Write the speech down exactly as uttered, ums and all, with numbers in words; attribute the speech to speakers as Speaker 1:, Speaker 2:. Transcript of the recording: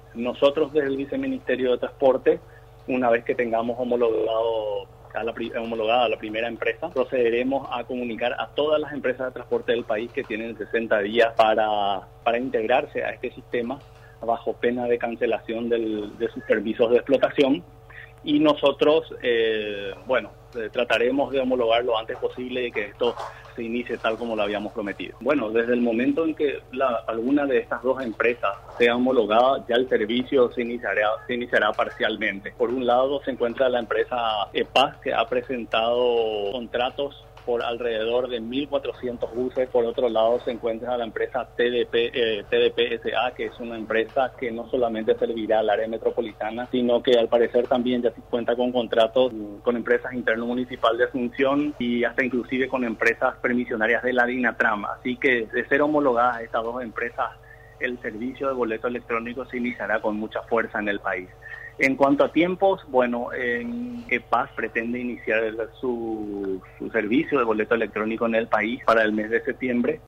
Speaker 1: Nosotros desde el Viceministerio de Transporte, una vez que tengamos homologado a la, homologada a la primera empresa, procederemos a comunicar a todas las empresas de transporte del país que tienen sesenta días para, para integrarse a este sistema bajo pena de cancelación del, de sus servicios de explotación. Y nosotros, eh, bueno, eh, trataremos de homologar lo antes posible y que esto se inicie tal como lo habíamos prometido. Bueno, desde el momento en que la, alguna de estas dos empresas sea homologada, ya el servicio se iniciará, se iniciará parcialmente. Por un lado se encuentra la empresa E P A S, que ha presentado contratos por alrededor de mil cuatrocientos buses. Por otro lado se encuentra la empresa T D P, eh, T D P S A, que es una empresa que no solamente servirá al área metropolitana, sino que al parecer también ya cuenta con contratos con empresas interno municipal de Asunción y hasta inclusive con empresas permisionarias de la DINATRAM. Así que de ser homologadas estas dos empresas, el servicio de boleto electrónico se iniciará con mucha fuerza en el país. En cuanto a tiempos, bueno, en E P A S pretende iniciar su, su servicio de boleto electrónico en el país para el mes de septiembre.